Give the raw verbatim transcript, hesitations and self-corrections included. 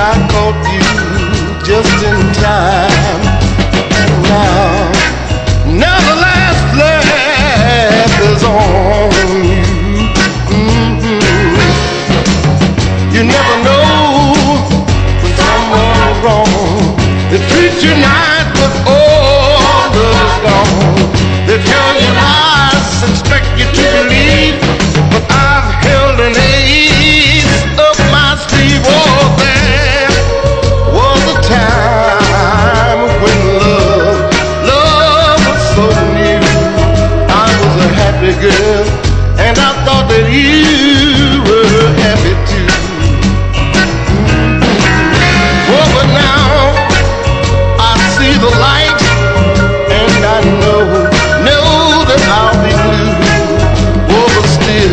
I caught you just in time. Now, now the last laugh is on you. Mm-hmm. You never know when someone's wrong. They treat you nice, but all is gone. They tell you lies, expect you to believe, but I've held an ace up my sleeve. Oh, there was a time when love, love was so new. I was a happy girl, and I thought that you